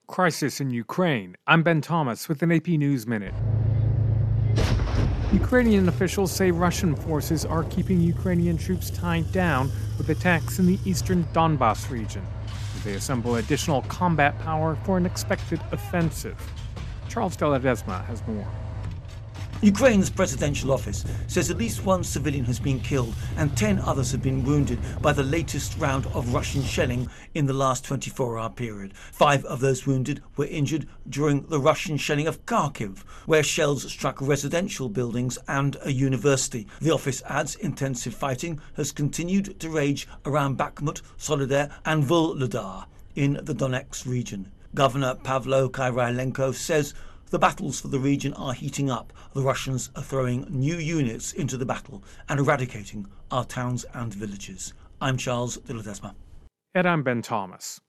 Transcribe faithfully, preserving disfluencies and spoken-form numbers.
Crisis in Ukraine. I'm Ben Thomas with an A P News Minute. Ukrainian officials say Russian forces are keeping Ukrainian troops tied down with attacks in the eastern Donbas region, as they assemble additional combat power for an expected offensive. Charles de Ledesma has more. Ukraine's presidential office says at least one civilian has been killed and ten others have been wounded by the latest round of Russian shelling in the last twenty-four hour period. Five of those wounded were injured during the Russian shelling of Kharkiv, where shells struck residential buildings and a university. The office adds intensive fighting has continued to rage around Bakhmut, Soledar and Vuhledar in the Donetsk region. Governor Pavlo Kyrylenko says the battles for the region are heating up. The Russians are throwing new units into the battle and eradicating our towns and villages. I'm Charles de Ledesma. And I'm Ben Thomas.